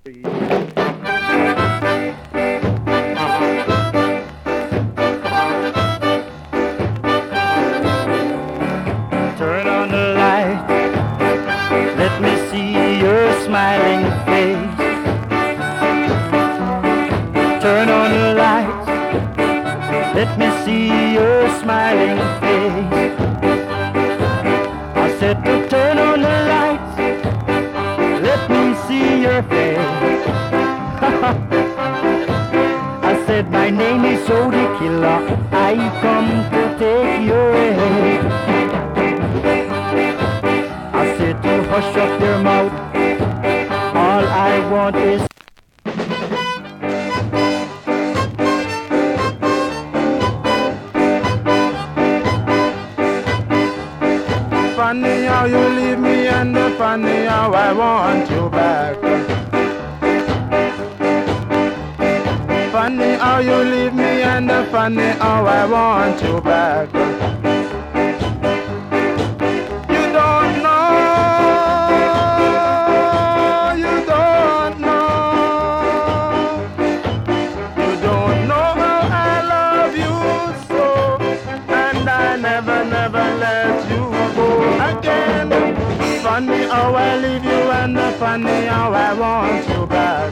Turn on the light, let me see your smiling face. Turn on the light, let me see your smiling face. I said to turn on the lights, let me see your face. I said my name is Odie Killer, I come to take you away. I said to hush up your mouth, all I want is funny how you leave me and funny how I want you back. Funny how you leave me and funny how I want you back. You don't know, you don't know, you don't know how I love you so, and I never let you again. Funny how I leave you and funny how I want you